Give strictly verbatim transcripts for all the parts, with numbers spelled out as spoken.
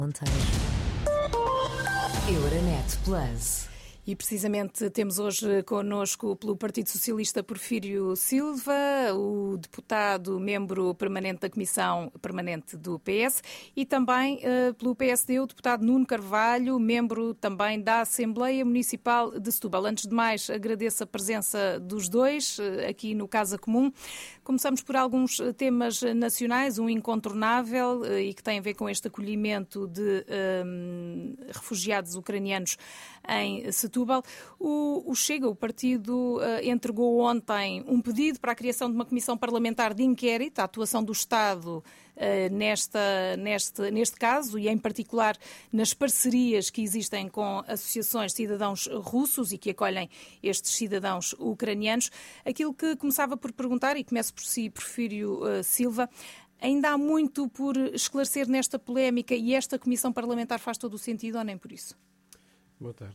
Monteiro. Euronet Plus. E precisamente temos hoje connosco pelo Partido Socialista Porfírio Silva, o deputado membro permanente da Comissão Permanente do P S, e também uh, pelo P S D o deputado Nuno Carvalho, membro também da Assembleia Municipal de Setúbal. Antes de mais, agradeço a presença dos dois uh, aqui no Casa Comum. Começamos por alguns temas nacionais, um incontornável uh, e que tem a ver com este acolhimento de um, refugiados ucranianos em Setúbal. O, o Chega, o partido, uh, entregou ontem um pedido para a criação de uma comissão parlamentar de inquérito à atuação do Estado uh, nesta, neste, neste caso e, em particular, nas parcerias que existem com associações de cidadãos russos e que acolhem estes cidadãos ucranianos. Aquilo que começava por perguntar, e começo por si, Porfírio uh, Silva, ainda há muito por esclarecer nesta polémica e esta comissão parlamentar faz todo o sentido ou nem por isso? Boa tarde.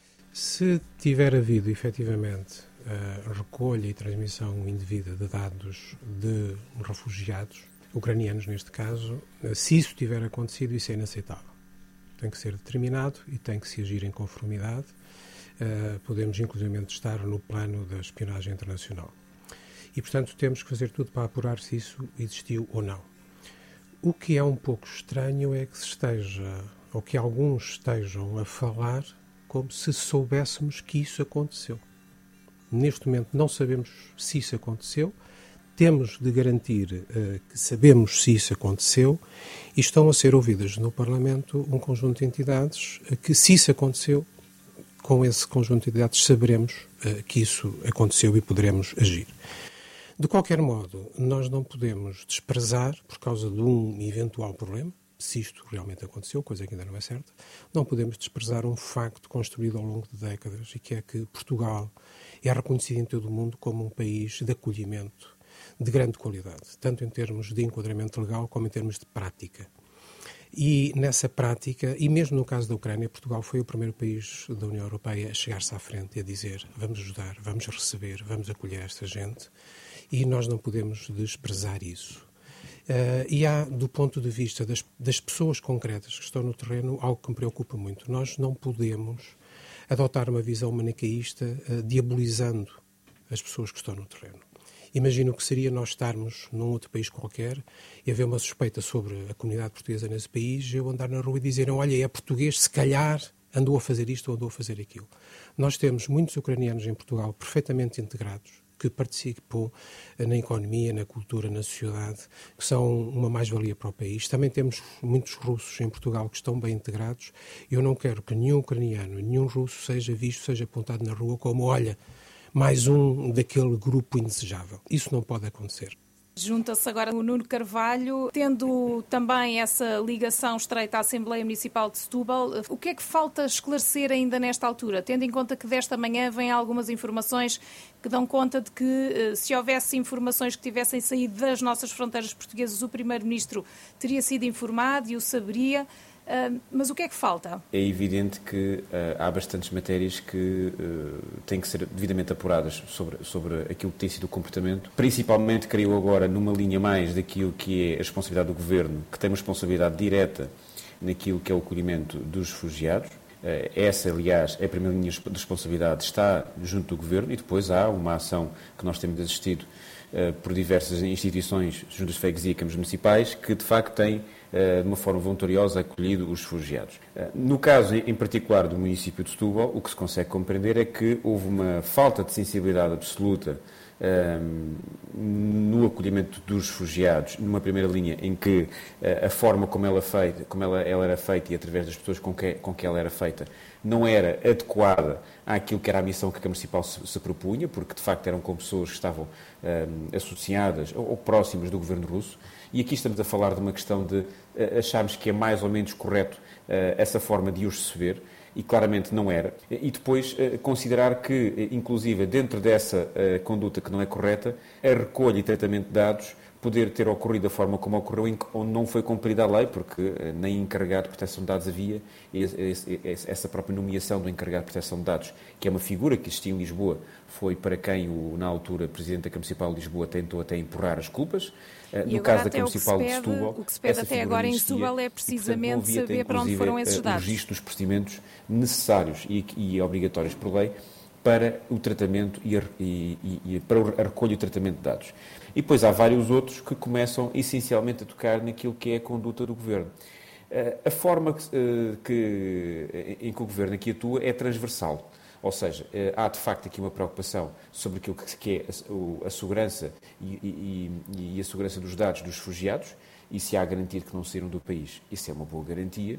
Se tiver havido, efetivamente, a recolha e transmissão indevida de dados de refugiados, ucranianos neste caso, se isso tiver acontecido, isso é inaceitável. Tem que ser determinado e tem que se agir em conformidade. Podemos, inclusive, estar no plano da espionagem internacional. E, portanto, temos que fazer tudo para apurar se isso existiu ou não. O que é um pouco estranho é que se esteja, ou que alguns estejam a falar como se soubéssemos que isso aconteceu. Neste momento não sabemos se isso aconteceu, temos de garantir uh, que sabemos se isso aconteceu e estão a ser ouvidas no Parlamento um conjunto de entidades uh, que, se isso aconteceu, com esse conjunto de entidades saberemos uh, que isso aconteceu e poderemos agir. De qualquer modo, nós não podemos desprezar, por causa de um eventual problema, se isto realmente aconteceu, coisa que ainda não é certa, não podemos desprezar um facto construído ao longo de décadas e que é que Portugal é reconhecido em todo o mundo como um país de acolhimento de grande qualidade, tanto em termos de enquadramento legal como em termos de prática. E nessa prática, e mesmo no caso da Ucrânia, Portugal foi o primeiro país da União Europeia a chegar-se à frente e a dizer vamos ajudar, vamos receber, vamos acolher esta gente e nós não podemos desprezar isso. Uh, e há, do ponto de vista das, das pessoas concretas que estão no terreno, algo que me preocupa muito. Nós não podemos adotar uma visão manicaísta uh, diabolizando as pessoas que estão no terreno. Imagino o que seria nós estarmos num outro país qualquer e haver uma suspeita sobre a comunidade portuguesa nesse país, eu andar na rua e dizer, olha, é português, se calhar andou a fazer isto ou andou a fazer aquilo. Nós temos muitos ucranianos em Portugal perfeitamente integrados, que participam na economia, na cultura, na sociedade, que são uma mais-valia para o país. Também temos muitos russos em Portugal que estão bem integrados. Eu não quero que nenhum ucraniano, nenhum russo seja visto, seja apontado na rua como, olha, mais um daquele grupo indesejável. Isso não pode acontecer. Junta-se agora o Nuno Carvalho, tendo também essa ligação estreita à Assembleia Municipal de Setúbal. O que é que falta esclarecer ainda nesta altura, tendo em conta que desta manhã vêm algumas informações que dão conta de que, se houvesse informações que tivessem saído das nossas fronteiras portuguesas, o Primeiro-Ministro teria sido informado e o saberia. Uh, mas o que é que falta? É evidente que uh, há bastantes matérias que uh, têm que ser devidamente apuradas sobre, sobre aquilo que tem sido o comportamento. Principalmente, creio agora, numa linha mais daquilo que é a responsabilidade do Governo, que tem uma responsabilidade direta naquilo que é o acolhimento dos refugiados. Uh, essa, aliás, é a primeira linha de responsabilidade, está junto do Governo, e depois há uma ação que nós temos assistido uh, por diversas instituições, junto às freguesias e câmaras municipais, que de facto têm de uma forma voluntariosa acolhido os refugiados. No caso em particular do município de Setúbal, o que se consegue compreender é que houve uma falta de sensibilidade absoluta um, no acolhimento dos refugiados, numa primeira linha em que uh, a forma como ela, feita, como ela, ela era feita e através das pessoas com que, com que ela era feita não era adequada àquilo que era a missão que a Câmara Municipal se, se propunha, porque de facto eram com pessoas que estavam um, associadas ou, ou próximas do governo russo. E aqui estamos a falar de uma questão de uh, acharmos que é mais ou menos correto uh, essa forma de os receber, e claramente não era. E depois uh, considerar que, inclusive, dentro dessa uh, conduta que não é correta, a recolha e tratamento de dados poder ter ocorrido da forma como ocorreu, onde não foi cumprida a lei, porque nem encarregado de proteção de dados havia, e essa própria nomeação do encarregado de proteção de dados, que é uma figura que existia em Lisboa, foi para quem o, na altura, Presidente da Câmara Municipal de Lisboa tentou até empurrar as culpas. E no caso da Câmara Municipal de Setúbal, o que se pede até agora em Setúbal é precisamente e, portanto, saber para onde foram esses dados. O registro dos procedimentos necessários e, e obrigatórios por lei para o tratamento e, e, e para a recolha e o tratamento de dados. E depois há vários outros que começam essencialmente a tocar naquilo que é a conduta do Governo. A forma que, que, em que o Governo aqui atua é transversal. Ou seja, há de facto aqui uma preocupação sobre aquilo que é a, a segurança e, e, e a segurança dos dados dos refugiados, e se há garantia que não saíram do país, isso é uma boa garantia.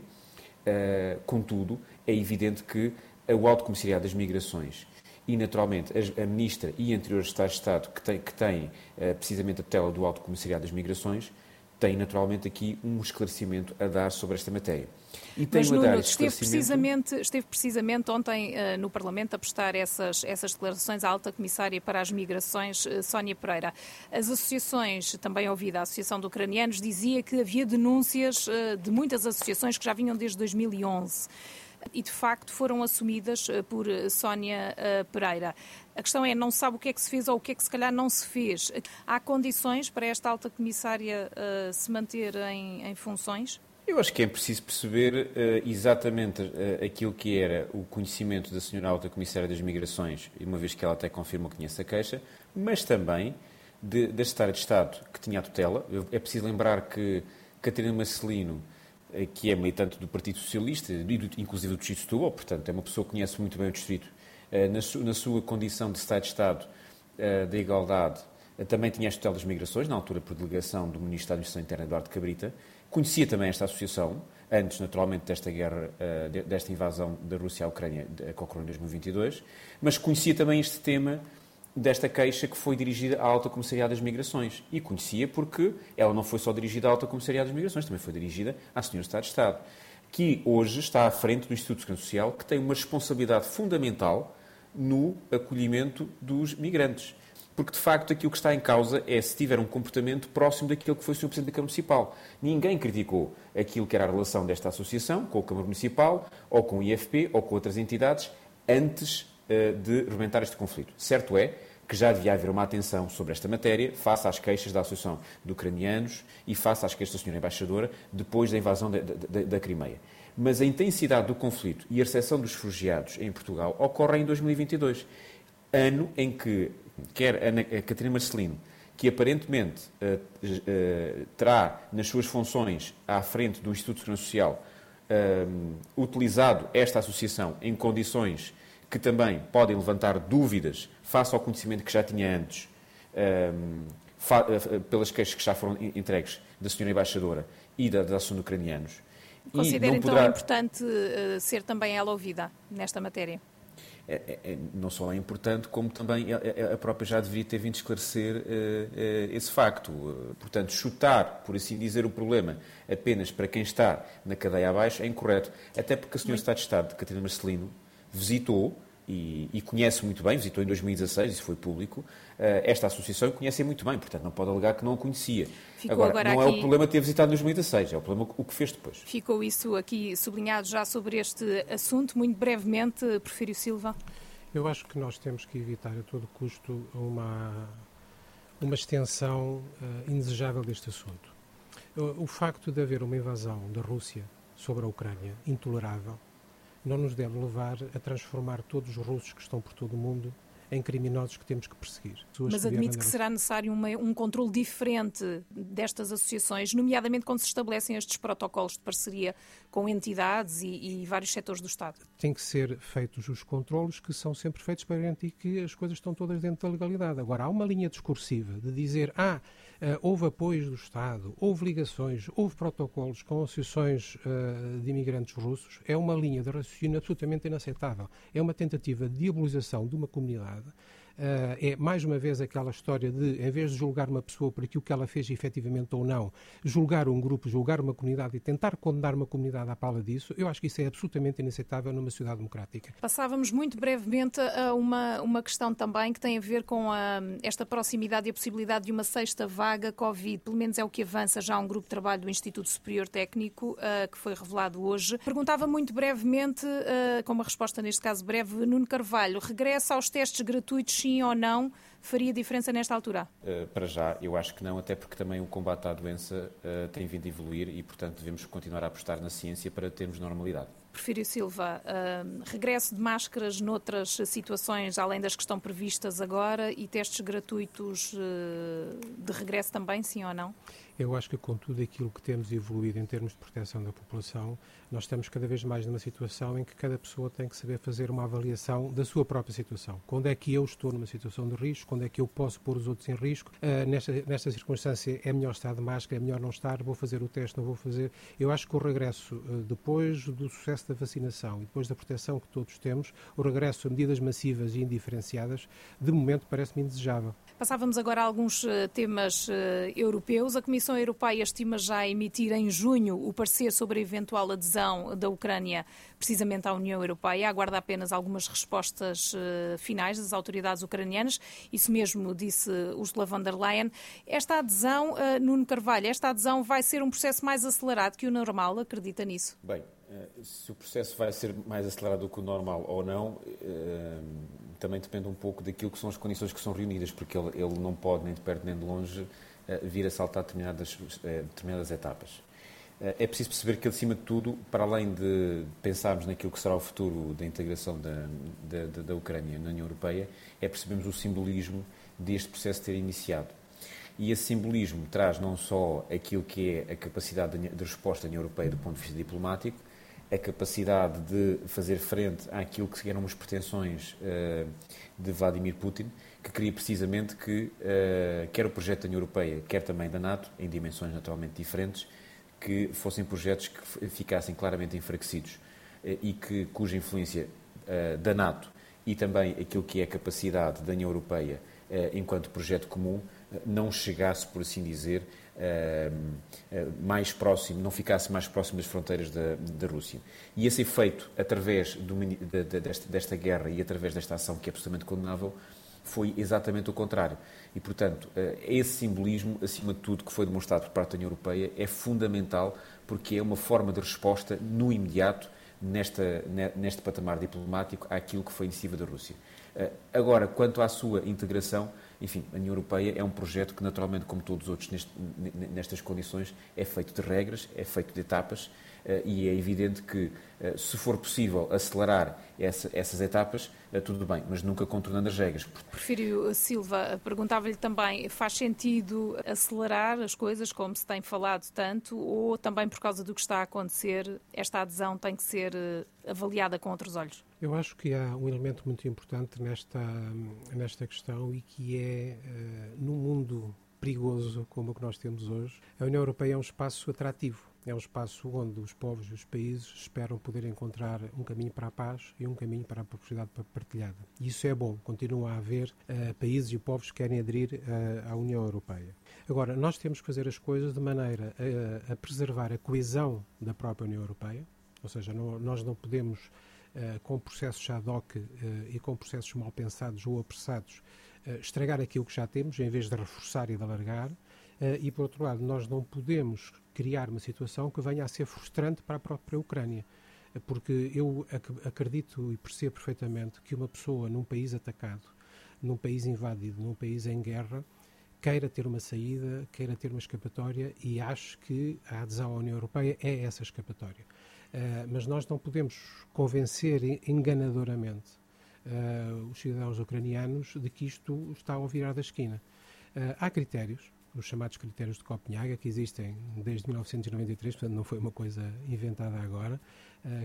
Uh, contudo, é evidente que o Alto Comissariado das Migrações e, naturalmente, a, a Ministra e anteriores Estados de Estado que têm, que têm uh, precisamente a tutela do Alto Comissariado das Migrações, têm, naturalmente, aqui um esclarecimento a dar sobre esta matéria. E tem Mas, Nuno, a dar esteve, precisamente, esteve precisamente ontem uh, no Parlamento a prestar essas, essas declarações à Alta Comissária para as Migrações, uh, Sónia Pereira. As associações, também ouvida a Associação de Ucranianos, dizia que havia denúncias uh, de muitas associações que já vinham desde dois mil e onze. E, de facto, foram assumidas por Sónia Pereira. A questão é, não sabe o que é que se fez ou o que é que se calhar não se fez. Há condições para esta alta comissária uh, se manter em, em funções? Eu acho que é preciso perceber uh, exatamente uh, aquilo que era o conhecimento da senhora alta comissária das migrações, uma vez que ela até confirmou que tinha essa queixa, mas também de, da Secretária de Estado que tinha a tutela. É preciso lembrar que Catarina Marcelino, que é militante do Partido Socialista, inclusive do Distrito de Setúbal, portanto, é uma pessoa que conhece muito bem o Distrito, na, su, na sua condição de Secretário de Estado da Igualdade, também tinha a tutela das migrações, na altura por delegação do Ministro da Administração Interna, Eduardo Cabrita, conhecia também esta associação, antes, naturalmente, desta guerra, desta invasão da Rússia à Ucrânia, que ocorreu em dois mil e vinte e dois, mas conhecia também este tema desta queixa que foi dirigida à Alta Comissariado das Migrações. E conhecia porque ela não foi só dirigida à Alta Comissariado das Migrações, também foi dirigida à senhora Secretária de Estado, que hoje está à frente do Instituto de Segurança Social, que tem uma responsabilidade fundamental no acolhimento dos migrantes. Porque, de facto, aquilo que está em causa é se tiver um comportamento próximo daquilo que foi o senhor Presidente da Câmara Municipal. Ninguém criticou aquilo que era a relação desta associação com a Câmara Municipal, ou com o I F P, ou com outras entidades, antes de rebentar este conflito. Certo é que já devia haver uma atenção sobre esta matéria, face às queixas da Associação de Ucranianos e face às queixas da senhora Embaixadora, depois da invasão da, da, da Crimeia. Mas a intensidade do conflito e a recepção dos refugiados em Portugal ocorre em dois mil e vinte e dois, ano em que quer a, a Catarina Marcelino, que aparentemente uh, uh, terá nas suas funções à frente do Instituto de Segurança Social uh, utilizado esta associação em condições que também podem levantar dúvidas face ao conhecimento que já tinha antes, um, fa, uh, pelas queixas que já foram entregues da senhora Embaixadora e da, da Associação de Ucranianos. Considera, então, poderá... importante uh, ser também ela ouvida nesta matéria? É, é, não só é importante, como também a, a própria já deveria ter vindo esclarecer uh, uh, esse facto. Uh, portanto, chutar, por assim dizer, o problema apenas para quem está na cadeia abaixo é incorreto. Até porque a senhora Secretária de Estado, Catarina Marcelino, visitou, e, e conhece muito bem, visitou em dois mil e dezasseis, isso foi público, uh, esta associação e conhece muito bem, portanto não pode alegar que não a conhecia. Agora, agora, não aqui... é o problema ter visitado em dois mil e dezasseis, é o problema o que fez depois. Ficou isso aqui sublinhado já sobre este assunto, muito brevemente, Porfírio Silva. Eu acho que nós temos que evitar a todo custo uma, uma extensão uh, indesejável deste assunto. O, o facto de haver uma invasão da Rússia sobre a Ucrânia, intolerável, não nos deve levar a transformar todos os russos que estão por todo o mundo em criminosos que temos que perseguir. Mas admite que será necessário uma, um controle diferente destas associações, nomeadamente quando se estabelecem estes protocolos de parceria com entidades e, e vários setores do Estado? Tem que ser feitos os controlos que são sempre feitos para garantir que as coisas estão todas dentro da legalidade. Agora, há uma linha discursiva de dizer ah, uh, houve apoios do Estado, houve ligações, houve protocolos com associações uh, de imigrantes russos, é uma linha de raciocínio absolutamente inaceitável. É uma tentativa de diabolização de uma comunidade é mais uma vez aquela história de, em vez de julgar uma pessoa por aquilo que ela fez efetivamente ou não, julgar um grupo, julgar uma comunidade e tentar condenar uma comunidade à pala disso, eu acho que isso é absolutamente inaceitável numa sociedade democrática. Passávamos muito brevemente a uma, uma questão também que tem a ver com a, esta proximidade e a possibilidade de uma sexta vaga Covid. Pelo menos é o que avança já um grupo de trabalho do Instituto Superior Técnico, uh, que foi revelado hoje. Perguntava muito brevemente, uh, com uma resposta neste caso breve, Nuno Carvalho, regressa aos testes gratuitos, sim ou não? Faria diferença nesta altura? Uh, para já, eu acho que não, até porque também o combate à doença uh, tem vindo a evoluir e, portanto, devemos continuar a apostar na ciência para termos normalidade. Porfírio Silva, uh, regresso de máscaras noutras situações, além das que estão previstas agora, e testes gratuitos uh, de regresso também, sim ou não? Eu acho que com tudo aquilo que temos evoluído em termos de proteção da população, nós estamos cada vez mais numa situação em que cada pessoa tem que saber fazer uma avaliação da sua própria situação. Quando é que eu estou numa situação de risco, quando é que eu posso pôr os outros em risco. Uh, nesta, nesta circunstância é melhor estar de máscara, é melhor não estar, vou fazer o teste, não vou fazer. Eu acho que o regresso, uh, depois do sucesso da vacinação e depois da proteção que todos temos, o regresso a medidas massivas e indiferenciadas, de momento parece-me indesejável. Passávamos agora a alguns uh, temas uh, europeus. A Comissão Europeia estima já emitir em junho o parecer sobre a eventual adesão da Ucrânia precisamente à União Europeia. Aguarda apenas algumas respostas uh, finais das autoridades ucranianas. Isso mesmo disse Ursula von der Leyen. Esta adesão, uh, Nuno Carvalho, esta adesão vai ser um processo mais acelerado que o normal? Acredita nisso? Bem, se o processo vai ser mais acelerado do que o normal ou não, também depende um pouco daquilo que são as condições que são reunidas, porque ele, ele não pode, nem de perto nem de longe, vir a saltar determinadas, determinadas etapas. É preciso perceber que, acima de tudo, para além de pensarmos naquilo que será o futuro da integração da, da, da Ucrânia na União Europeia, é percebermos o simbolismo deste processo ter iniciado. E esse simbolismo traz não só aquilo que é a capacidade de resposta da União Europeia do ponto de vista diplomático, a capacidade de fazer frente àquilo que eram as pretensões uh, de Vladimir Putin, que queria precisamente que, uh, quer o projeto da União Europeia, quer também da NATO, em dimensões naturalmente diferentes, que fossem projetos que ficassem claramente enfraquecidos uh, e que, cuja influência uh, da NATO e também aquilo que é a capacidade da União Europeia uh, enquanto projeto comum uh, não chegasse, por assim dizer, Uh, uh, mais próximo, não ficasse mais próximo das fronteiras da, da Rússia. E esse efeito, através do, de, de, desta, desta guerra e através desta ação que é absolutamente condenável, foi exatamente o contrário. E, portanto, uh, esse simbolismo, acima de tudo, que foi demonstrado por parte da União Europeia, é fundamental porque é uma forma de resposta no imediato nesta, neste patamar diplomático àquilo que foi a iniciativa da Rússia. Uh, agora, quanto à sua integração, enfim, a União Europeia é um projeto que, naturalmente, como todos os outros neste, nestas condições, é feito de regras, é feito de etapas uh, e é evidente que, uh, se for possível acelerar essa, essas etapas, uh, tudo bem, mas nunca contornando as regras. Porfírio Silva, perguntava-lhe também, faz sentido acelerar as coisas, como se tem falado tanto, ou também por causa do que está a acontecer, esta adesão tem que ser uh, avaliada com outros olhos? Eu acho que há um elemento muito importante nesta, nesta questão e que é, uh, num mundo perigoso como o que nós temos hoje, a União Europeia é um espaço atrativo. É um espaço onde os povos e os países esperam poder encontrar um caminho para a paz e um caminho para a prosperidade partilhada. E isso é bom. Continua a haver uh, países e povos que querem aderir uh, à União Europeia. Agora, nós temos que fazer as coisas de maneira a, a preservar a coesão da própria União Europeia, ou seja, não, nós não podemos Uh, com processos ad hoc uh, e com processos mal pensados ou apressados, uh, estragar aquilo que já temos, em vez de reforçar e de alargar, uh, e, por outro lado, nós não podemos criar uma situação que venha a ser frustrante para a própria Ucrânia, uh, porque eu ac- acredito e percebo perfeitamente que uma pessoa num país atacado, num país invadido, num país em guerra, queira ter uma saída, queira ter uma escapatória, e acho que a adesão à União Europeia é essa escapatória. Uh, mas nós não podemos convencer enganadoramente uh, os cidadãos ucranianos de que isto está ao virar da esquina. Uh, há critérios, os chamados critérios de Copenhaga, que existem desde mil novecentos e noventa e três, portanto não foi uma coisa inventada agora, uh,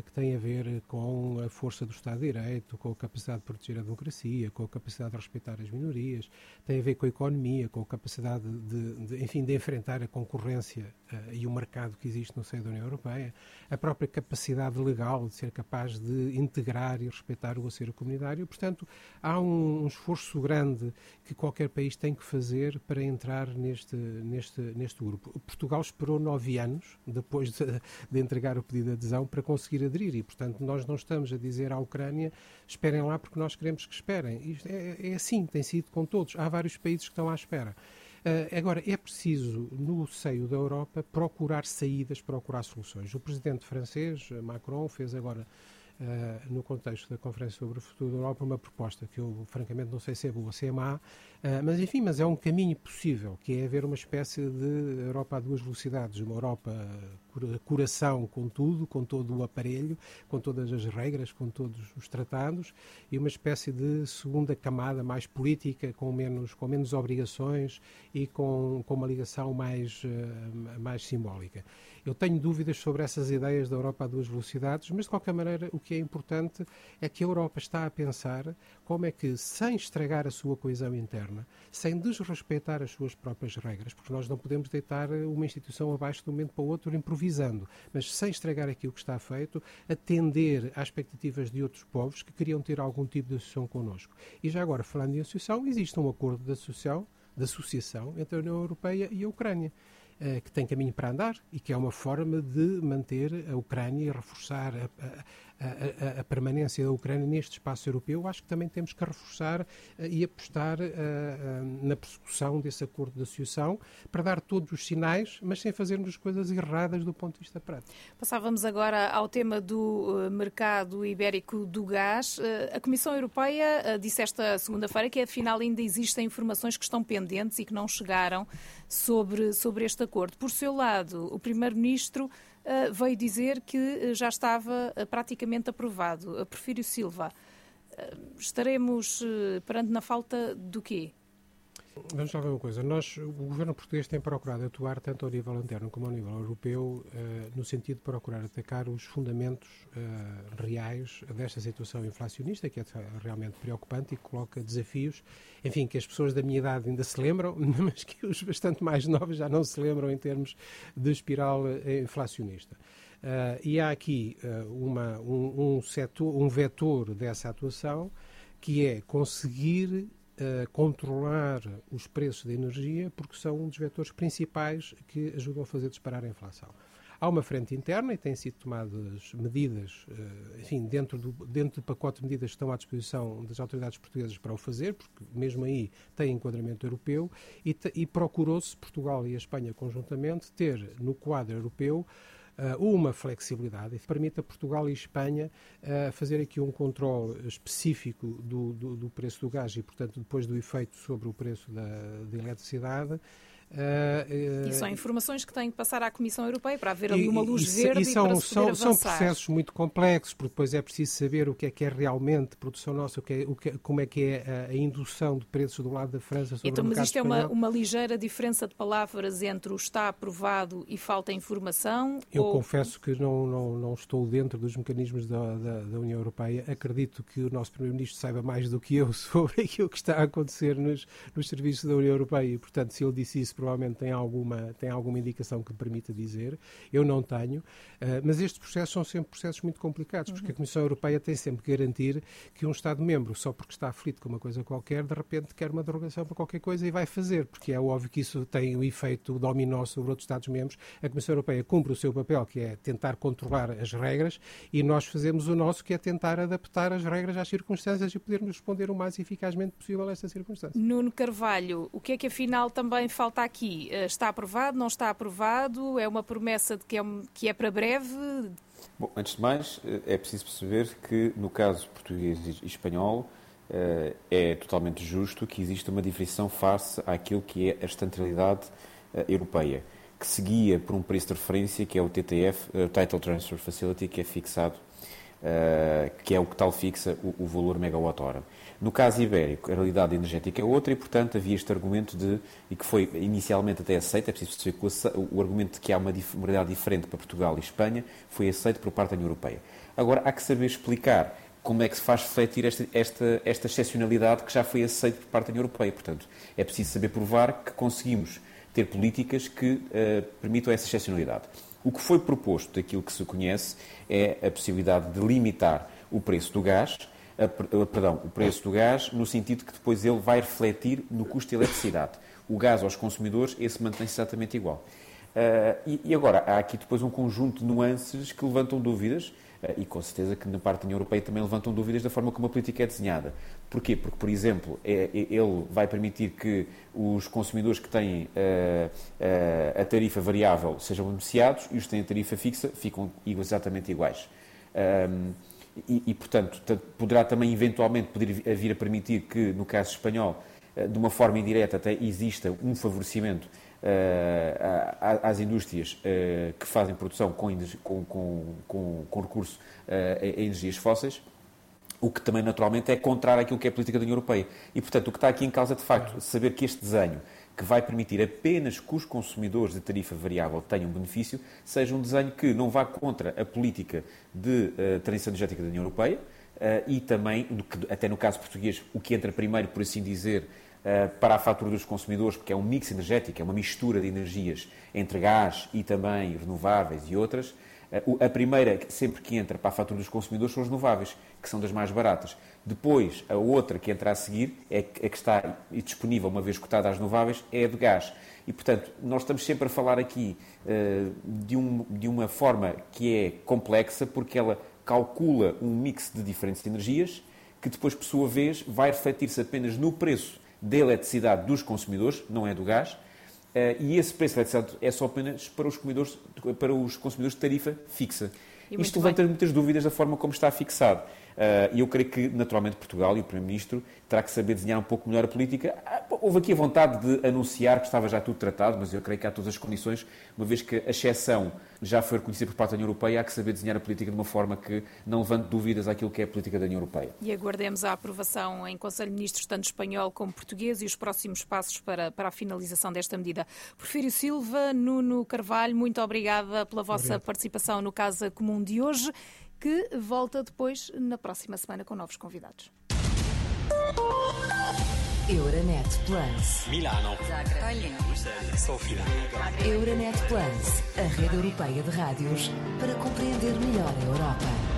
que tem a ver com a força do Estado de Direito, com a capacidade de proteger a democracia, com a capacidade de respeitar as minorias, tem a ver com a economia, com a capacidade de, de enfim, de enfrentar a concorrência uh, e o mercado que existe no seio da União Europeia, a própria capacidade legal de ser capaz de integrar e respeitar o acervo comunitário. Portanto, há um, um esforço grande que qualquer país tem que fazer para entrar neste, neste, neste grupo. Portugal esperou nove anos, depois de, de entregar o pedido de adesão, para conseguir aderir e, portanto, nós não estamos a dizer à Ucrânia esperem lá porque nós queremos que esperem. Isto é, é assim, tem sido com todos. Há vários países que estão à espera. Uh, agora, é preciso, no seio da Europa, procurar saídas, procurar soluções. O presidente francês, Macron, fez agora, uh, no contexto da Conferência sobre o Futuro da Europa, uma proposta que eu, francamente, não sei se é boa ou se é má, uh, mas, enfim, mas é um caminho possível, que é haver uma espécie de Europa a duas velocidades, uma Europa coração com tudo, com todo o aparelho, com todas as regras, com todos os tratados, e uma espécie de segunda camada mais política, com menos, com menos obrigações e com, com uma ligação mais, uh, mais simbólica. Eu tenho dúvidas sobre essas ideias da Europa a duas velocidades, mas de qualquer maneira o que é importante é que a Europa está a pensar como é que, sem estragar a sua coesão interna, sem desrespeitar as suas próprias regras, porque nós não podemos deitar uma instituição abaixo de um momento para o outro improvisando, mas sem estragar aquilo que está feito, atender às expectativas de outros povos que queriam ter algum tipo de associação connosco. E já agora, falando em associação, existe um acordo de associação, de associação entre a União Europeia e a Ucrânia, que tem caminho para andar e que é uma forma de manter a Ucrânia e reforçar a, a, a, a permanência da Ucrânia neste espaço europeu. Acho que também temos que reforçar e apostar na persecução desse acordo de associação para dar todos os sinais, mas sem fazermos coisas erradas do ponto de vista prático. Passávamos agora ao tema do mercado ibérico do gás. A Comissão Europeia disse esta segunda-feira que afinal ainda existem informações que estão pendentes e que não chegaram sobre, sobre este acordo. Por seu lado, o Primeiro-Ministro uh, veio dizer que já estava uh, praticamente aprovado. Uh, Porfírio Silva, uh, estaremos uh, perante na falta do quê? Vamos lá ver uma coisa. Nós, o governo português tem procurado atuar tanto ao nível interno como ao nível europeu uh, no sentido de procurar atacar os fundamentos uh, reais desta situação inflacionista, que é realmente preocupante e que coloca desafios, enfim, que as pessoas da minha idade ainda se lembram, mas que os bastante mais novos já não se lembram em termos de espiral inflacionista. Uh, e há aqui uh, uma, um, um, setor, um vetor dessa atuação que é conseguir Uh, controlar os preços da energia, porque são um dos vetores principais que ajudam a fazer disparar a inflação. Há uma frente interna e têm sido tomadas medidas, uh, enfim, dentro do, dentro do pacote de medidas que estão à disposição das autoridades portuguesas para o fazer, porque mesmo aí tem enquadramento europeu, e, e procurou-se, Portugal e a Espanha conjuntamente, ter no quadro europeu Uh, uma flexibilidade que permite a Portugal e Espanha uh, fazer aqui um controle específico do, do, do preço do gás e, portanto, depois do efeito sobre o preço da, da eletricidade. Uh, uh, e são informações que têm que passar à Comissão Europeia para haver ali uma luz e, verde e, são, e para se poder são, avançar. São processos muito complexos, porque depois é preciso saber o que é que é realmente produção nossa, o que é, o que, como é que é a, a indução de preços do lado da França sobre então, o mercado mas isto espanhol. é uma, uma ligeira diferença de palavras entre o está aprovado e falta informação? Eu ou... confesso que não, não, não estou dentro dos mecanismos da, da, da União Europeia. Acredito que o nosso Primeiro-Ministro saiba mais do que eu sobre aquilo que está a acontecer nos, nos serviços da União Europeia e, portanto, se ele disse isso, provavelmente tem algo Alguma, tem alguma indicação que permita dizer, eu não tenho, uh, mas estes processos são sempre processos muito complicados, porque a Comissão Europeia tem sempre que garantir que um Estado-membro, só porque está aflito com uma coisa qualquer, de repente quer uma derogação para qualquer coisa e vai fazer, porque é óbvio que isso tem o efeito dominó sobre outros Estados-membros. A Comissão Europeia cumpre o seu papel, que é tentar controlar as regras, e nós fazemos o nosso, que é tentar adaptar as regras às circunstâncias e podermos responder o mais eficazmente possível a estas circunstâncias. Nuno Carvalho, o que é que afinal também falta aqui? Está aprovado, não está aprovado? É uma promessa de que, é, que é para breve? Bom, antes de mais, é preciso perceber que, no caso português e espanhol, é totalmente justo que exista uma diferenciação face àquilo que é a centralidade europeia, que seguia por um preço de referência, que é o T T F, o Title Transfer Facility, que é fixado uh, que é o que tal fixa o, o valor megawatt-hora. No caso ibérico, a realidade energética é outra e, portanto, havia este argumento de, e que foi inicialmente até aceito, é preciso perceber que o, o argumento de que há uma, uma realidade diferente para Portugal e Espanha foi aceito por parte da União Europeia. Agora, há que saber explicar como é que se faz refletir esta, esta, esta excepcionalidade que já foi aceita por parte da União Europeia. Portanto, é preciso saber provar que conseguimos ter políticas que uh, permitam essa excepcionalidade. O que foi proposto daquilo que se conhece é a possibilidade de limitar o preço do gás, a, a, perdão, o preço do gás, no sentido que depois ele vai refletir no custo de eletricidade. O gás aos consumidores, esse mantém-se exatamente igual. Uh, e, e agora, há aqui depois um conjunto de nuances que levantam dúvidas, uh, e com certeza que na parte da União Europeia também levantam dúvidas da forma como a política é desenhada. Porquê? Porque, por exemplo, é, é, ele vai permitir que os consumidores que têm uh, uh, a tarifa variável sejam beneficiados e os que têm a tarifa fixa ficam exatamente iguais. Um, e, e, portanto, poderá também eventualmente poder vir a permitir que, no caso espanhol, uh, de uma forma indireta até exista um favorecimento Uh, às indústrias uh, que fazem produção com, com, com, com recurso uh, a energias fósseis, o que também naturalmente é contrário àquilo que é a política da União Europeia. E, portanto, o que está aqui em causa é, de facto, saber que este desenho, que vai permitir apenas que os consumidores de tarifa variável tenham benefício, seja um desenho que não vá contra a política de uh, transição energética da União Europeia uh, e também, até no caso português, o que entra primeiro, por assim dizer, para a fatura dos consumidores, porque é um mix energético, é uma mistura de energias entre gás e também renováveis e outras. A primeira, sempre que entra para a fatura dos consumidores, são as renováveis, que são das mais baratas. Depois, a outra que entra a seguir, é a que está disponível, uma vez cotada às renováveis, é a de gás. E, portanto, nós estamos sempre a falar aqui uh, de, um, de uma forma que é complexa, porque ela calcula um mix de diferentes energias, que depois, por sua vez, vai refletir-se apenas no preço da eletricidade dos consumidores, não é do gás, uh, e esse preço da eletricidade é só apenas para os consumidores, para os consumidores de tarifa fixa. E isto levanta bem. Muitas dúvidas da forma como está fixado. E uh, eu creio que, naturalmente, Portugal e o Primeiro-Ministro terá que saber desenhar um pouco melhor a política. Uh, houve aqui a vontade de anunciar que estava já tudo tratado, mas eu creio que há todas as condições, uma vez que a exceção já foi reconhecida por parte da União Europeia, há que saber desenhar a política de uma forma que não levante dúvidas àquilo que é a política da União Europeia. E aguardemos a aprovação em Conselho de Ministros, tanto espanhol como português, e os próximos passos para, para a finalização desta medida. Porfírio Silva, Nuno Carvalho, muito obrigada pela vossa Obrigado. participação no Casa Comum de hoje, que volta depois na próxima semana com novos convidados. Euronet Plus. Milano. Zagreb. Sofia. Euronet Plus, a rede europeia de rádios para compreender melhor a Europa.